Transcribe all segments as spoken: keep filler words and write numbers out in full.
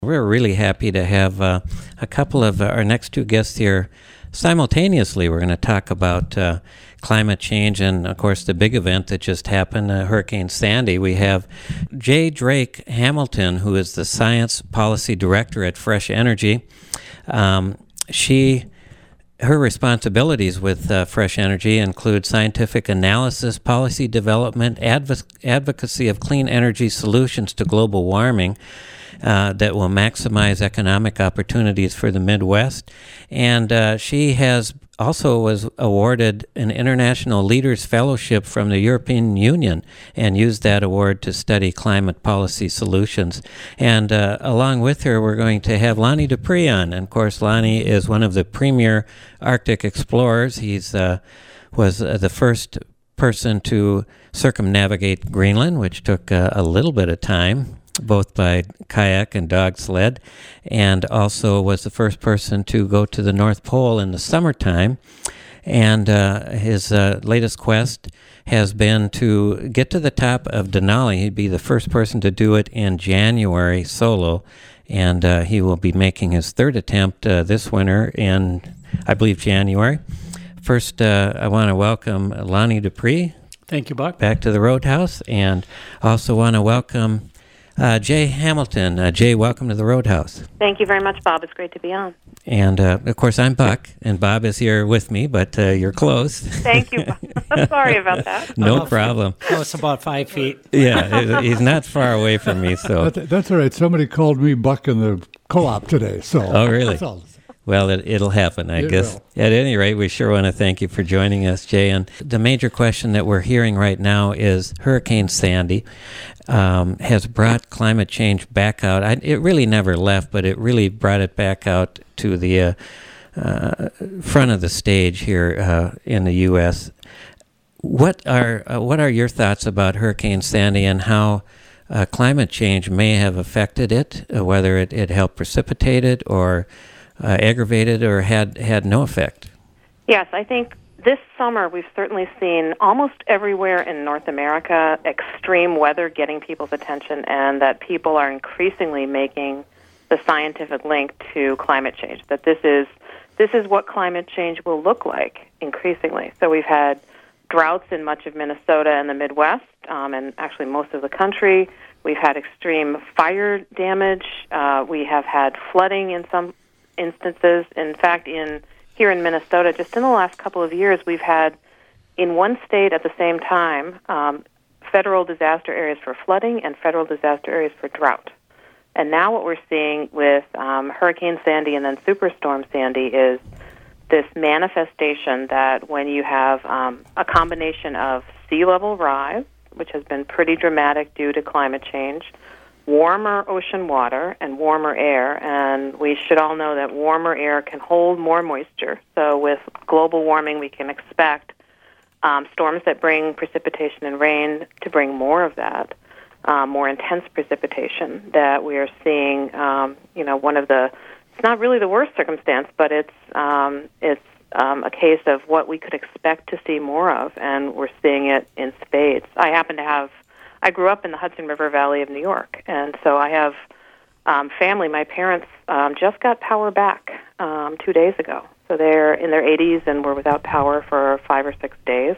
We're really happy to have uh, a couple of our next two guests here simultaneously. We're going to talk about uh, climate change and, of course, the big event that just happened, uh, Hurricane Sandy. We have Jay Drake Hamilton, who is the Science Policy Director at Fresh Energy. Um, she... Her responsibilities with uh, Fresh Energy include scientific analysis, policy development, adv- advocacy of clean energy solutions to global warming uh, that will maximize economic opportunities for the Midwest. And uh, she has also was awarded an International Leaders Fellowship from the European Union and used that award to study climate policy solutions. And uh, along with her, we're going to have Lonnie Dupree on. And of course, Lonnie is one of the premier Arctic explorers. He's uh, was uh, the first person to circumnavigate Greenland, which took uh, a little bit of time, both by kayak and dog sled, and also was the first person to go to the North Pole in the summertime. And uh, his uh, latest quest has been to get to the top of Denali. He'd be the first person to do it in January solo, and uh, he will be making his third attempt uh, this winter in, I believe, January. First, uh, I want to welcome Lonnie Dupree. Thank you, Buck. Back to the Roadhouse, and also want to welcome Uh, Jay Hamilton. Uh, Jay, welcome to the Roadhouse. Thank you very much, Bob. It's great to be on. And, uh, of course, I'm Buck, and Bob is here with me, but uh, you're close. Thank you, Bob. Sorry about that. No problem. Oh, it's about five feet. Yeah, he's not far away from me, so. That, that's all right. Somebody called me Buck in the co-op today, so. Oh, really? That's all. Well, it, it'll happen, I It guess. will. At any rate, we sure want to thank you for joining us, Jay. And the major question that we're hearing right now is Hurricane Sandy um, has brought climate change back out. I, it really never left, but it really brought it back out to the uh, uh, front of the stage here uh, in the U S What are uh, what are your thoughts about Hurricane Sandy and how uh, climate change may have affected it, uh, whether it, it helped precipitate it or Uh, aggravated or had, had no effect? Yes, I think this summer we've certainly seen almost everywhere in North America extreme weather getting people's attention, and that people are increasingly making the scientific link to climate change, that this is this is what climate change will look like increasingly. So we've had droughts in much of Minnesota and the Midwest, um, and actually most of the country. We've had extreme fire damage. Uh, we have had flooding in some instances. In fact, in here in Minnesota, just in the last couple of years, we've had in one state at the same time um, federal disaster areas for flooding and federal disaster areas for drought. And now what we're seeing with um, Hurricane Sandy and then Superstorm Sandy is this manifestation that when you have um, a combination of sea level rise, which has been pretty dramatic due to climate change, warmer ocean water and warmer air, and we should all know that warmer air can hold more moisture. So with global warming, we can expect um, storms that bring precipitation and rain to bring more of that, um, more intense precipitation that we are seeing. Um, you know, one of the, it's not really the worst circumstance, but it's um, it's um, a case of what we could expect to see more of, and we're seeing it in spades. I happen to have I grew up in the Hudson River Valley of New York, and so I have um, family. My parents um, just got power back um, two days ago. So they're in their eighties and were without power for five or six days.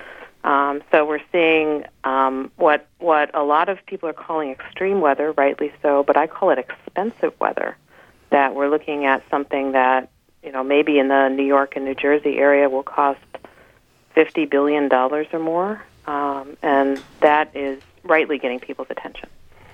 Um, so we're seeing um, what what a lot of people are calling extreme weather, rightly so, but I call it expensive weather, that we're looking at something that, you know, maybe in the New York and New Jersey area will cost fifty billion dollars or more, um, and that is rightly getting people's attention.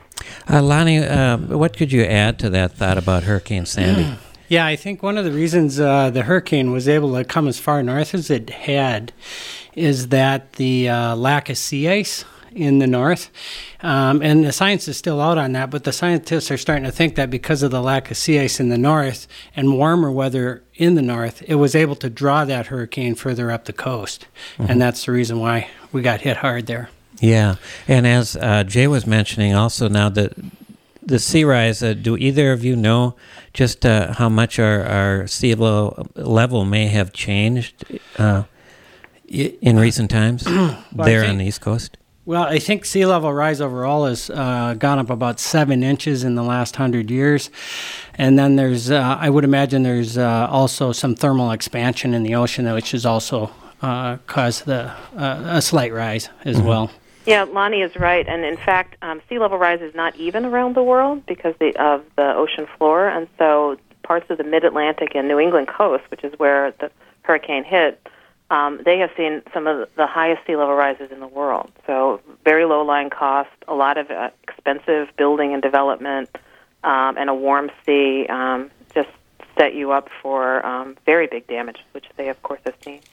Uh, Lonnie, uh, what could you add to that thought about Hurricane Sandy? Yeah, I think one of the reasons uh, the hurricane was able to come as far north as it had is that the uh, lack of sea ice in the north. Um, and the science is still out on that, but the scientists are starting to think that because of the lack of sea ice in the north and warmer weather in the north, it was able to draw that hurricane further up the coast. Mm-hmm. And that's the reason why we got hit hard there. Yeah, and as uh, Jay was mentioning also now that the sea rise, uh, do either of you know just uh, how much our, our sea level, level may have changed uh, in recent times well, there think, on the East Coast? Well, I think sea level rise overall has uh, gone up about seven inches in the last hundred years. And then there's, uh, I would imagine there's uh, also some thermal expansion in the ocean, which has also uh, caused the, uh, a slight rise as mm-hmm. well. Yeah, Lonnie is right. And in fact, um, sea level rise is not even around the world because the, of the ocean floor. And so parts of the mid-Atlantic and New England coast, which is where the hurricane hit, Um, they have seen some of the highest sea level rises in the world. So very low line cost, a lot of uh, expensive building and development, um, and a warm sea um, just set you up for um, very big damage, which they, of course, have seen.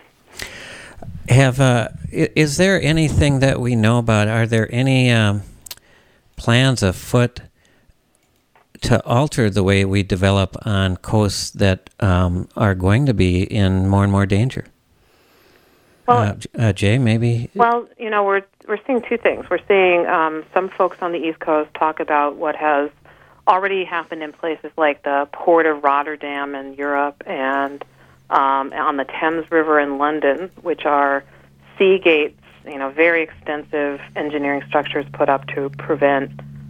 Have uh, is there anything that we know about? Are there any um, plans afoot to alter the way we develop on coasts that um, are going to be in more and more danger? Well, uh, uh, Jay, maybe? Well, you know, we're we're seeing two things. We're seeing um, some folks on the East Coast talk about what has already happened in places like the Port of Rotterdam in Europe and um, on the Thames River in London, which are sea gates, you know, very extensive engineering structures put up to prevent,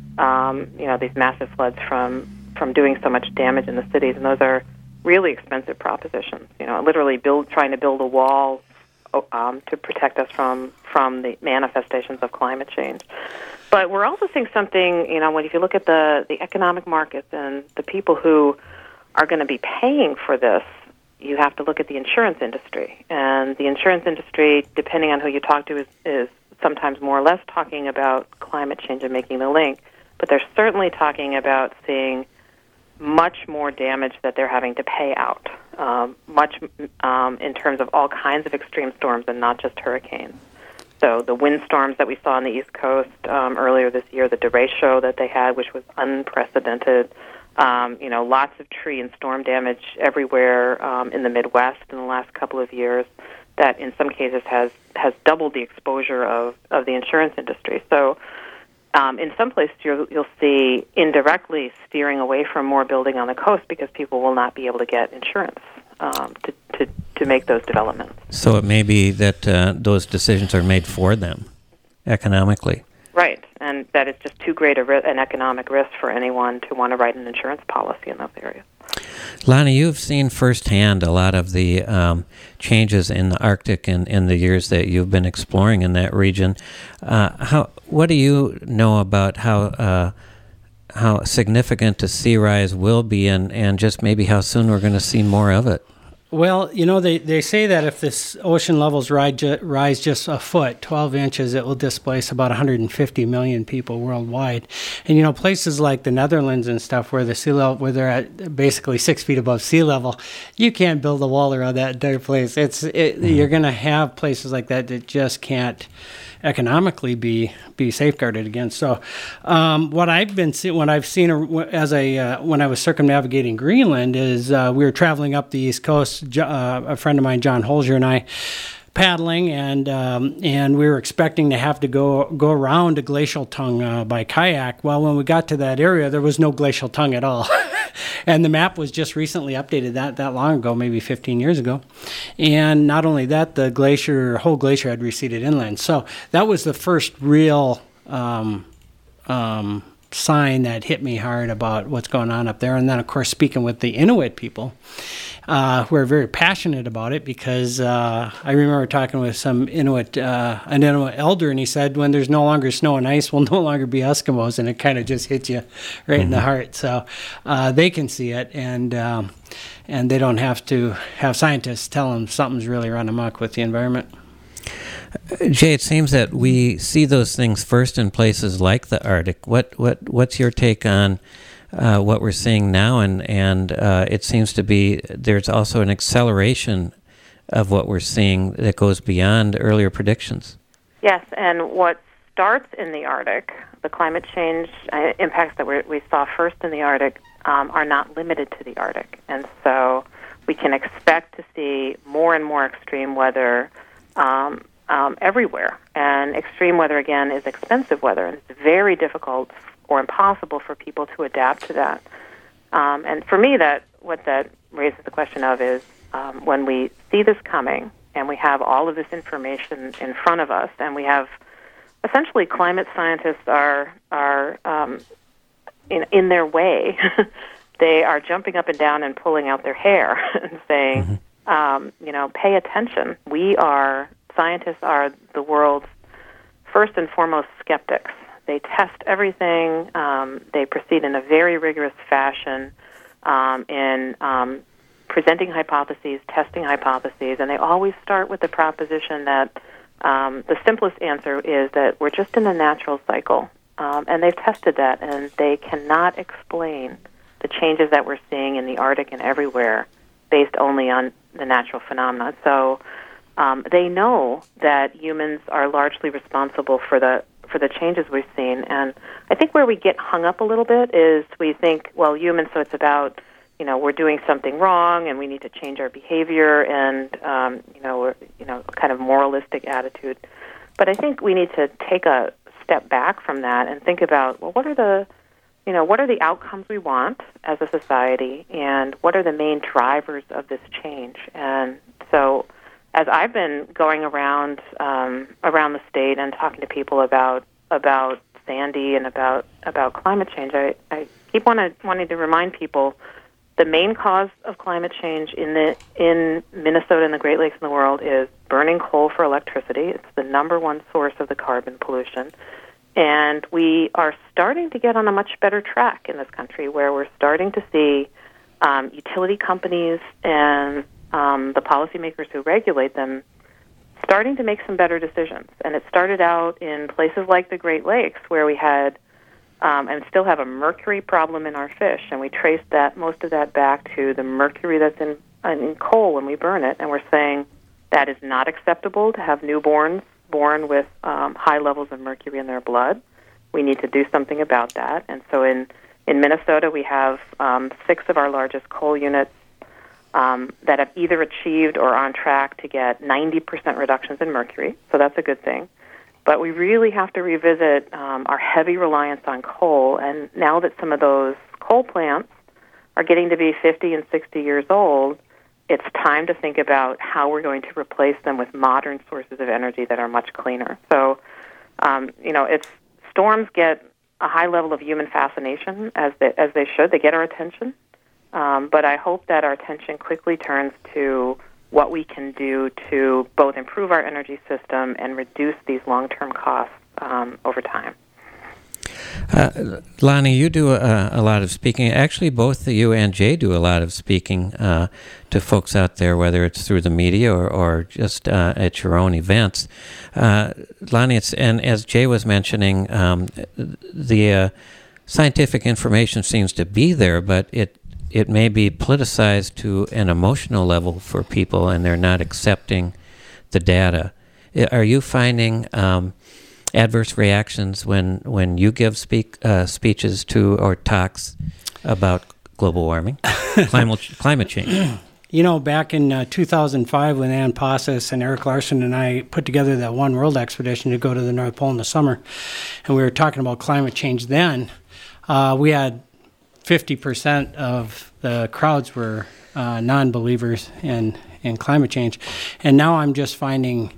um, you know, these massive floods from, from doing so much damage in the cities. And those are really expensive propositions, you know, literally build trying to build a wall Um, to protect us from, from the manifestations of climate change. But we're also seeing something, you know, when if you look at the, the economic markets and the people who are going to be paying for this, you have to look at the insurance industry. And the insurance industry, depending on who you talk to, is, is sometimes more or less talking about climate change and making the link. But they're certainly talking about seeing much more damage that they're having to pay out, um, much um, in terms of all kinds of extreme storms and not just hurricanes. So the windstorms that we saw on the East Coast um, earlier this year, the derecho that they had, which was unprecedented, um, you know, lots of tree and storm damage everywhere um, in the Midwest in the last couple of years that in some cases has, has doubled the exposure of, of the insurance industry. So Um, in some places, you'll, you'll see indirectly steering away from more building on the coast because people will not be able to get insurance um, to, to, to make those developments. So it may be that uh, those decisions are made for them economically. Right, and that it's just too great a ri- an economic risk for anyone to want to write an insurance policy in those areas. Lonnie, you've seen firsthand a lot of the um, changes in the Arctic in, in the years that you've been exploring in that region. Uh, how what do you know about how uh, how significant the sea rise will be, and, and just maybe how soon we're going to see more of it? Well, you know, they, they say that if this ocean levels rise, ju- rise just a foot, twelve inches, it will displace about one hundred fifty million people worldwide. And, you know, places like the Netherlands and stuff where the sea level, where they're at basically six feet above sea level, you can't build a wall around that entire place. It's it, mm-hmm. You're going to have places like that that just can't economically be be safeguarded against. So, um, what I've been see, what I've seen as a uh, when I was circumnavigating Greenland is uh, we were traveling up the East Coast. Uh, a friend of mine, John Holzer, and I paddling, and um, and we were expecting to have to go go around a glacial tongue uh, by kayak. Well, when we got to that area, there was no glacial tongue at all. And the map was just recently updated that, that long ago, maybe fifteen years ago. And not only that, the glacier, whole glacier had receded inland. So that was the first real um, um, sign that hit me hard about what's going on up there. And then, of course, speaking with the Inuit people, uh, who are very passionate about it, because uh, I remember talking with some Inuit, uh, an Inuit elder, and he said, when there's no longer snow and ice, we'll no longer be Eskimos, and it kind of just hits you right mm-hmm. in the heart. So uh, they can see it, and um, and they don't have to have scientists tell them something's really run amok with the environment. Jay, it seems that we see those things first in places like the Arctic. What what what's your take on uh, what we're seeing now? And and uh, it seems to be there's also an acceleration of what we're seeing that goes beyond earlier predictions. Yes, and what starts in the Arctic, the climate change uh, impacts that we we saw first in the Arctic, um, are not limited to the Arctic, and so we can expect to see more and more extreme weather. Um, Um, everywhere. And extreme weather, again, is expensive weather, and it's very difficult or impossible for people to adapt to that. Um, and for me, that what that raises the question of is um, when we see this coming and we have all of this information in front of us and we have essentially climate scientists are are um, in in their way. They are jumping up and down and pulling out their hair and saying, mm-hmm. um, you know, pay attention. We are, scientists are the world's first and foremost skeptics. They test everything. Um, they proceed in a very rigorous fashion um, in um, presenting hypotheses, testing hypotheses, and they always start with the proposition that um, the simplest answer is that we're just in a natural cycle. Um, and they've tested that, and they cannot explain the changes that we're seeing in the Arctic and everywhere based only on the natural phenomena. So um, they know that humans are largely responsible for the for the changes we've seen. And I think where we get hung up a little bit is we think, well, humans, so it's about, you know, we're doing something wrong and we need to change our behavior and, um, you know, we're, you know, kind of moralistic attitude. But I think we need to take a step back from that and think about, well, what are the You know, what are the outcomes we want as a society, and what are the main drivers of this change? And so, as I've been going around um, around the state and talking to people about about Sandy and about about climate change, I, I keep wanna, wanting to remind people the main cause of climate change in the in Minnesota and the Great Lakes in the world is burning coal for electricity. It's the number one source of the carbon pollution. And we are starting to get on a much better track in this country where we're starting to see um, utility companies and um, the policymakers who regulate them starting to make some better decisions. And it started out in places like the Great Lakes where we had um, and still have a mercury problem in our fish. And we traced that most of that back to the mercury that's in, in coal when we burn it. And we're saying that is not acceptable to have newborns born with um, high levels of mercury in their blood. We need to do something about that. And so in, in Minnesota, we have um, six of our largest coal units um, that have either achieved or are on track to get ninety percent reductions in mercury. So that's a good thing. But we really have to revisit um, our heavy reliance on coal. And now that some of those coal plants are getting to be fifty and sixty years old, it's time to think about how we're going to replace them with modern sources of energy that are much cleaner. So, um, you know, it's storms get a high level of human fascination, as they, as they should. They get our attention. Um, but I hope that our attention quickly turns to what we can do to both improve our energy system and reduce these long-term costs um, over time. Uh, Lonnie, you do a, a lot of speaking. Actually, both you and Jay do a lot of speaking uh, to folks out there, whether it's through the media or, or just uh, at your own events. Uh, Lonnie, it's, and as Jay was mentioning, um, the uh, scientific information seems to be there, but it it may be politicized to an emotional level for people, and they're not accepting the data. Are you finding Um, adverse reactions when, when you give speak uh, speeches to or talks about global warming, climate climate change? You know, back in uh, two thousand five, when Ann Posses and Eric Larson and I put together that One World expedition to go to the North Pole in the summer, and we were talking about climate change then, uh, we had fifty percent of the crowds were uh, non-believers in, in climate change. And now I'm just finding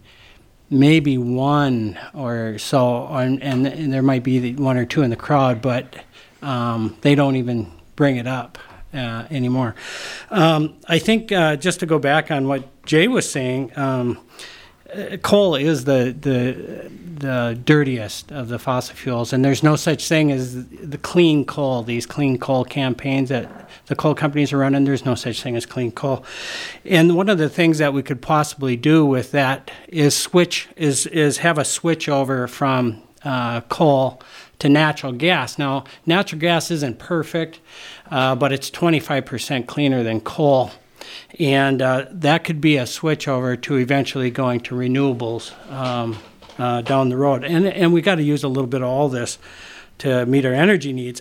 maybe one or so, and, and, and there might be one or two in the crowd, but um, they don't even bring it up uh, anymore. Um, I think uh, just to go back on what Jay was saying, um, coal is the, the the dirtiest of the fossil fuels, and there's no such thing as the clean coal, these clean coal campaigns that the coal companies are running. There's no such thing as clean coal. And one of the things that we could possibly do with that is switch is is have a switch over from uh, coal to natural gas. Now, natural gas isn't perfect, uh, but it's twenty-five percent cleaner than coal. And uh, that could be a switch over to eventually going to renewables um, uh, down the road. And and we got to use a little bit of all this to meet our energy needs.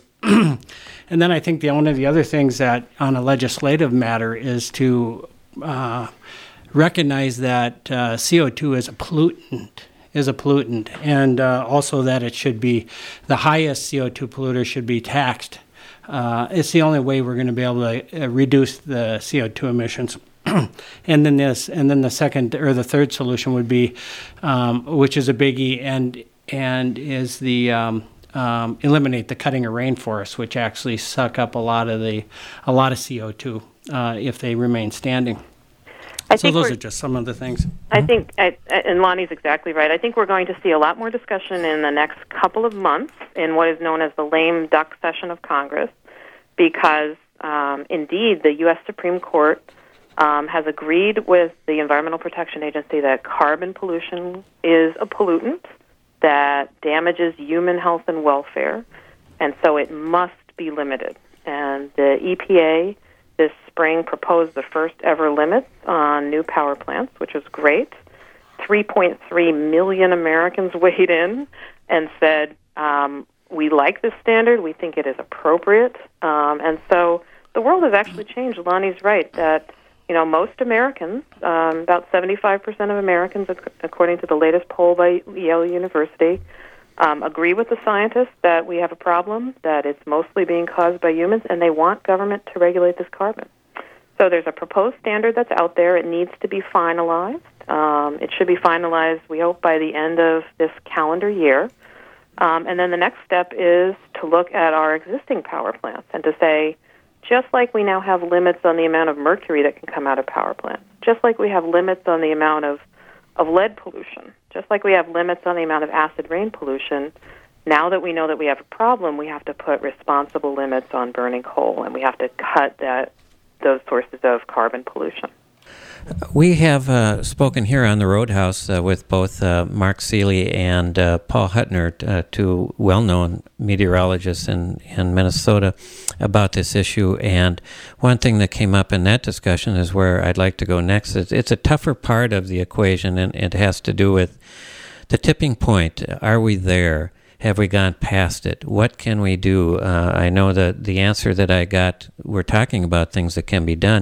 And then I think the one of the other things that on a legislative matter is to uh, recognize that uh, C O two is a pollutant, is a pollutant, and uh, also that it should be the highest C O two polluter should be taxed. Uh, it's the only way we're going to be able to uh, reduce the C O two emissions. and then this, and then the second or the third solution would be, um, which is a biggie, and and is the um, um, eliminate the cutting of rainforests, which actually suck up a lot of the a lot of C O two uh, if they remain standing. I so think those are just some of the things. I think, I, and Lonnie's exactly right. I think we're going to see a lot more discussion in the next couple of months in what is known as the lame duck session of Congress, because um, indeed the U S Supreme Court um, has agreed with the Environmental Protection Agency that carbon pollution is a pollutant that damages human health and welfare, and so it must be limited. And the E P A this spring proposed the first ever limits on new power plants, which is great. three point three million Americans weighed in and said, um, we like this standard, we think it is appropriate. Um, and so the world has actually changed. Lonnie's right that, you know, most Americans, um, about seventy-five percent of Americans, according to the latest poll by Yale University, Um, agree with the scientists that we have a problem, that it's mostly being caused by humans, and they want government to regulate this carbon. So there's a proposed standard that's out there. It needs to be finalized. Um, it should be finalized, we hope, by the end of this calendar year. Um, and then the next step is to look at our existing power plants and to say, just like we now have limits on the amount of mercury that can come out of power plants, just like we have limits on the amount of of lead pollution, just like we have limits on the amount of acid rain pollution, now that we know that we have a problem, we have to put responsible limits on burning coal, and we have to cut that those sources of carbon pollution. We have uh, spoken here on the Roadhouse uh, with both uh, Mark Seeley and uh, Paul Huttner, uh, two well-known meteorologists in, in Minnesota, about this issue. And one thing that came up in that discussion is where I'd like to go next. It's, it's a tougher part of the equation, and it has to do with the tipping point. Are we there? Have we gone past it? What can we do? Uh, I know that the answer that I got, we're talking about things that can be done.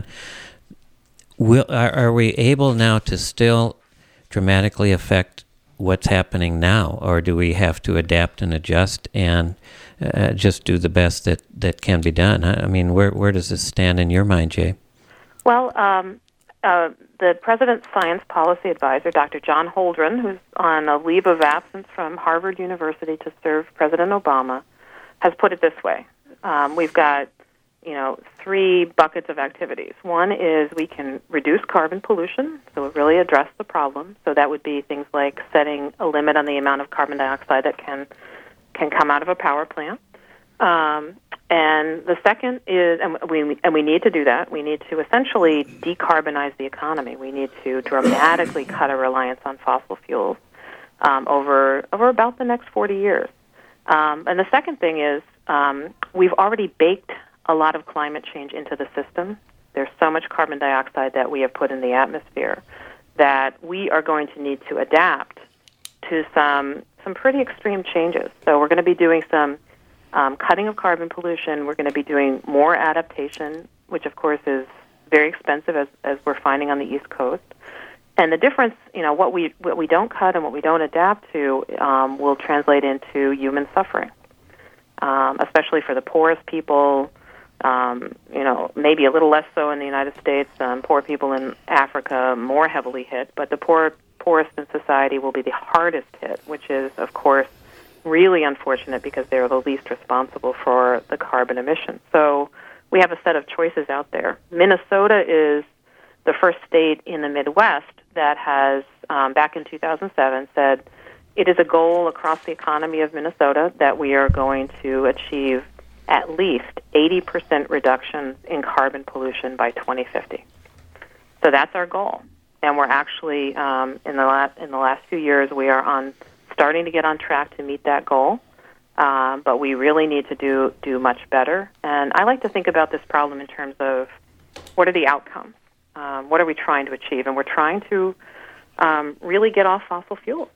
Will, are, are we able now to still dramatically affect what's happening now, or do we have to adapt and adjust and uh, just do the best that, that can be done? I mean, where where does this stand in your mind, Jay? Well, um, uh, the President's Science Policy Advisor, Doctor John Holdren, who's on a leave of absence from Harvard University to serve President Obama, has put it this way. Um, we've got you know, three buckets of activities. One is we can reduce carbon pollution, so really address the problem. So that would be things like setting a limit on the amount of carbon dioxide that can can come out of a power plant. Um, and the second is, and we and we need to do that. We need to essentially decarbonize the economy. We need to dramatically cut our reliance on fossil fuels um, over over about the next forty years. Um, and the second thing is um, we've already baked a lot of climate change into the system. There's so much carbon dioxide that we have put in the atmosphere that we are going to need to adapt to some some pretty extreme changes. So we're going to be doing some um, cutting of carbon pollution. We're going to be doing more adaptation, which of course is very expensive, as as we're finding on the East Coast. And the difference, you know, what we what we don't cut and what we don't adapt to um, will translate into human suffering, um, especially for the poorest people. Um, you know, maybe a little less so in the United States. Um, poor people in Africa more heavily hit, but the poor, poorest in society will be the hardest hit, which is, of course, really unfortunate because they're the least responsible for the carbon emissions. So we have a set of choices out there. Minnesota is the first state in the Midwest that has, um, back in two thousand seven, said it is a goal across the economy of Minnesota that we are going to achieve at least eighty percent reduction in carbon pollution by twenty fifty. So that's our goal. And we're actually, um, in the last, in the last few years, we are on starting to get on track to meet that goal. Um, but we really need to do, do much better. And I like to think about this problem in terms of what are the outcomes? Um, what are we trying to achieve? And we're trying to um, really get off fossil fuels.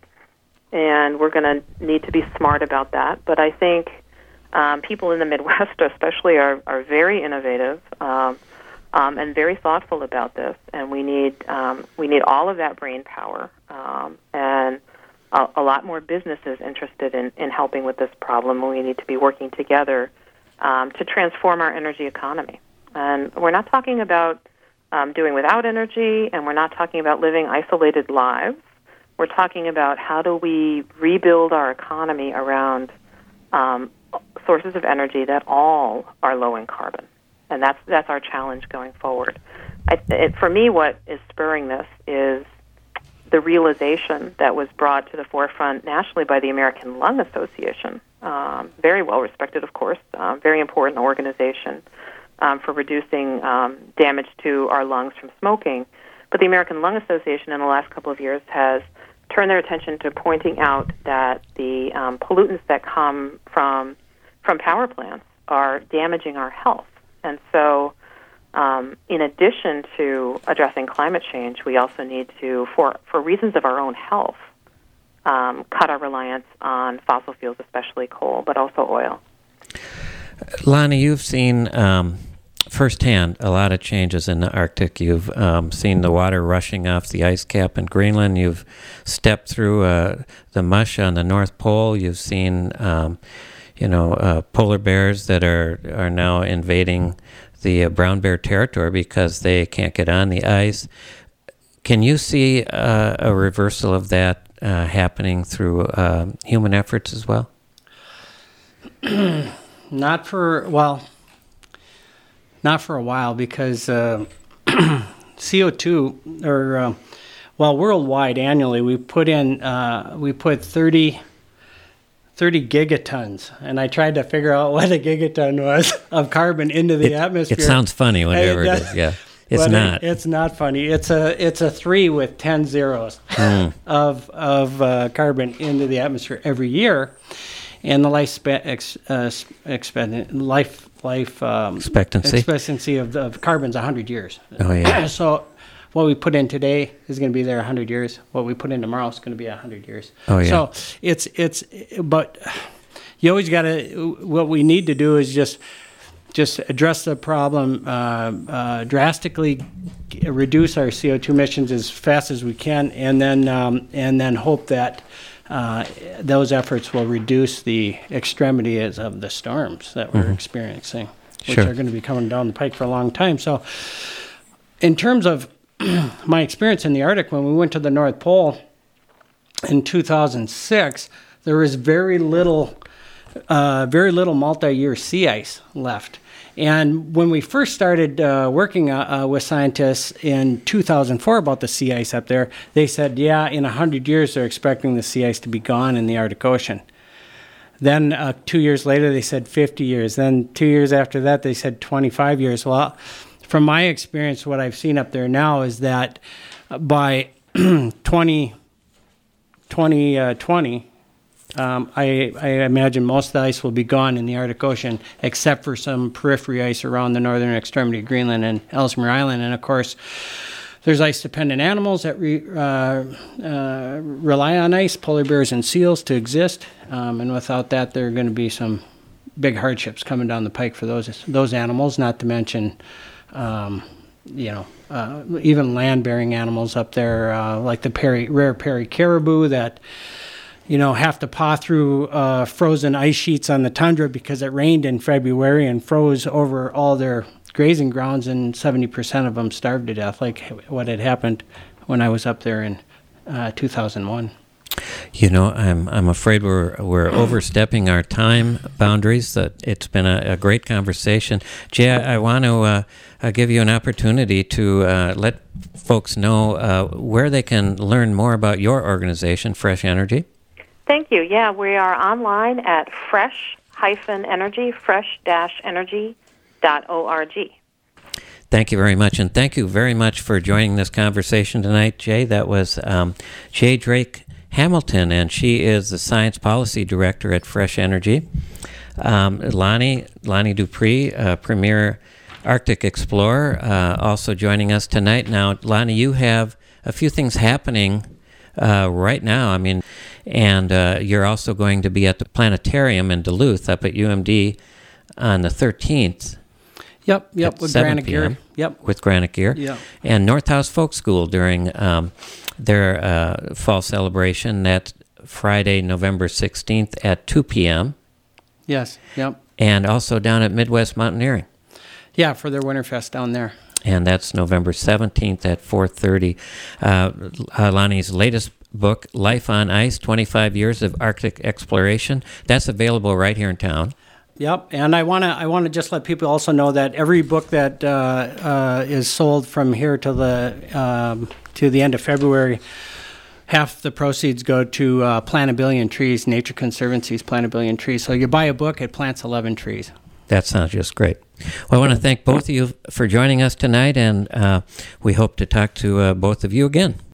And we're going to need to be smart about that. But I think Um, people in the Midwest especially are, are very innovative um, um, and very thoughtful about this, and we need um, we need all of that brain power um, and a, a lot more businesses interested in, in helping with this problem. We need to be working together um, to transform our energy economy. And we're not talking about um, doing without energy, and we're not talking about living isolated lives. we're talking about how do we rebuild our economy around um, sources of energy that all are low in carbon. And that's that's our challenge going forward. I, it, for me, what is spurring this is the realization that was brought to the forefront nationally by the American Lung Association, um, very well respected, of course, um, very important organization um, for reducing um, damage to our lungs from smoking. But the American Lung Association in the last couple of years has turned their attention to pointing out that the um, pollutants that come from from power plants are damaging our health. And so um, in addition to addressing climate change, we also need to, for, for reasons of our own health, um, cut our reliance on fossil fuels, especially coal, but also oil. Lonnie, you've seen um, firsthand a lot of changes in the Arctic. You've um, seen the water rushing off the ice cap in Greenland. You've stepped through uh, the mush on the North Pole. You've seen um, you know, uh, polar bears that are, are now invading the uh, brown bear territory because they can't get on the ice. Can you see uh, a reversal of that uh, happening through uh, human efforts as well? Not for, well, not for a while because uh, C O two, or, uh, well, worldwide annually, we put in, uh, we put thirty gigatons, and I tried to figure out what a gigaton was of carbon into the it, atmosphere. It sounds funny whenever it is, yeah. It's not. It, it's not funny. It's a it's a three with ten zeros mm. of of uh, carbon into the atmosphere every year, and the life span, ex, uh, expect, life life um, expectancy expectancy of, of carbon's a hundred years. Oh yeah. So what we put in today is going to be there a hundred years. What we put in tomorrow is going to be a hundred years. Oh yeah. So it's it's, but you always got to. What we need to do is just just address the problem, uh, uh, drastically reduce our C O two emissions as fast as we can, and then um, and then hope that uh, those efforts will reduce the extremities of the storms that we're mm-hmm. experiencing, which sure. are going to be coming down the pike for a long time. So, in terms of my experience in the Arctic, when we went to the North Pole in two thousand six, there was very little, uh, very little multi-year sea ice left. And when we first started uh, working uh, uh, with scientists in two thousand four about the sea ice up there, they said, yeah, in one hundred years they're expecting the sea ice to be gone in the Arctic Ocean. Then uh, two years later they said fifty years. Then two years after that they said twenty-five years. Well, from my experience, what I've seen up there now is that by twenty twenty, um, I, I imagine most of the ice will be gone in the Arctic Ocean, except for some periphery ice around the northern extremity of Greenland and Ellesmere Island. And of course, there's ice-dependent animals that re, uh, uh, rely on ice, polar bears and seals, to exist. Um, and without that, there are going to be some big hardships coming down the pike for those those animals, not to mention Um, you know, uh, even land-bearing animals up there, uh, like the Perry, rare Perry caribou that, you know, have to paw through uh, frozen ice sheets on the tundra because it rained in February and froze over all their grazing grounds, and seventy percent of them starved to death, like what had happened when I was up there in uh, two thousand one. You know, I'm I'm afraid we're we're overstepping our time boundaries. That it's been a, a great conversation, Jay. I, I want to uh, uh, give you an opportunity to uh, let folks know uh, where they can learn more about your organization, Fresh Energy. Thank you. Yeah, we are online at fresh energy, fresh energy dot org. Thank you very much, and thank you very much for joining this conversation tonight, Jay. That was um, Jay Drake Hamilton, and she is the Science Policy Director at Fresh Energy. Um, Lonnie, Lonnie Dupree, uh, Premier Arctic Explorer, uh, also joining us tonight. Now, Lonnie, you have a few things happening uh, right now. I mean, and uh, you're also going to be at the planetarium in Duluth up at U M D on the thirteenth. Yep, yep, with Granite Gear. Yep. With Granite Gear. Yeah. And North House Folk School during um, their uh, fall celebration. That's Friday, November sixteenth at two p.m. Yes, yep. And also down at Midwest Mountaineering. Yeah, for their Winterfest down there. And that's November seventeenth at four thirty. Uh, uh, Lonnie's latest book, Life on Ice, twenty-five Years of Arctic Exploration. That's available right here in town. Yep, and I want to I want to just let people also know that every book that uh, uh, is sold from here to the um, to the end of February, half the proceeds go to uh, Plant a Billion Trees, Nature Conservancy's Plant a Billion Trees. So you buy a book, it plants eleven trees. That sounds just great. Well, I want to thank both of you for joining us tonight, and uh, we hope to talk to uh, both of you again.